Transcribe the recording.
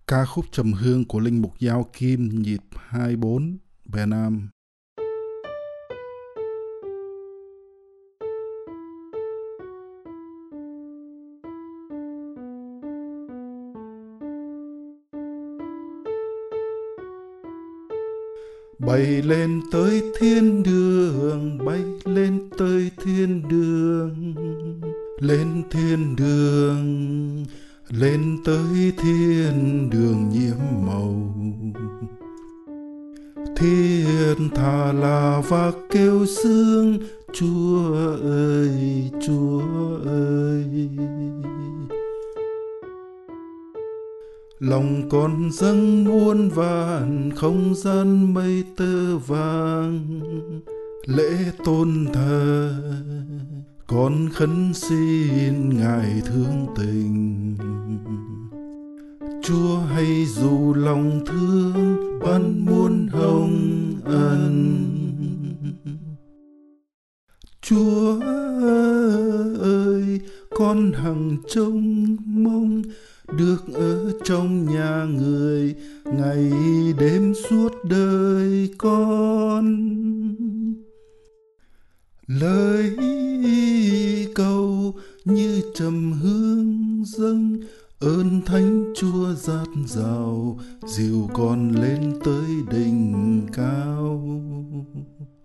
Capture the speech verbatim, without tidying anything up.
Ca khúc trầm hương của Linh Mục Giao Kim, nhịp hai bốn, Bè Nam. Bay lên tới thiên đường, bay lên tới thiên đường, lên thiên đường, lên tới thiên đường nhiễm màu. Thiên thà là và kêu sương, Chúa ơi, Chúa ơi. Lòng con dâng muôn vàn, không gian mây tơ vàng, lễ tôn thờ con khấn xin Ngài thương tình. Chúa hay dù lòng thương ban muôn hồng ân. Chúa ơi, con hằng trông mong được ở trong nhà người ngày đêm suốt đời con. Lời cầu như trầm hương dâng, ơn Thánh Chúa dạt dào dìu con lên tới đỉnh cao.